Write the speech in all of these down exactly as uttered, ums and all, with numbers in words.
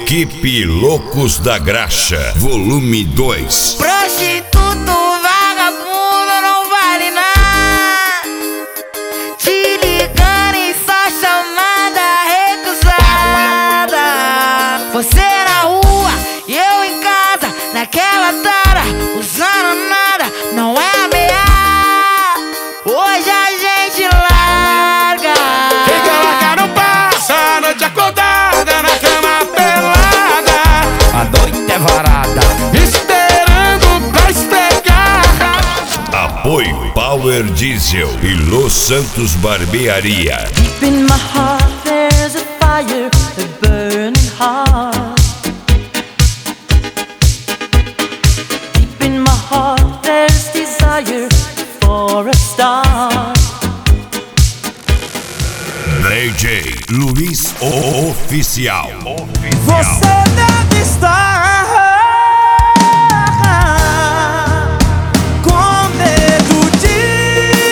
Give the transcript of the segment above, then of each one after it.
Equipe Loucos da Graxa, volume dois. Prostituto, vagabundo, não vale nada. Te ligando e só chamada recusada. Você na rua e eu em casa, naquela tara, usando nada, não é ameaça. Hoje a gente larga. Quem quer largar não passa a noite acordada na cama pelada. A noite é varada, esperando pra esfregar. Apoio Power Diesel e Los Santos Barbearia. Deep in my heart there's a fire, a burning heart. Deep in my heart there's desire for a star. D J Luiz Oficial. Você deve estar com medo de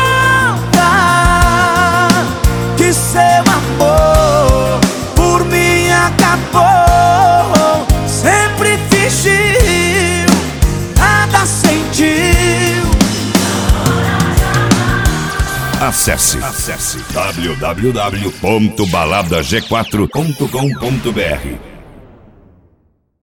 contar que seu amor por mim acabou. Sempre fingiu, nada sentiu. Acesse, acesse w w w ponto balada g quatro ponto com ponto b r.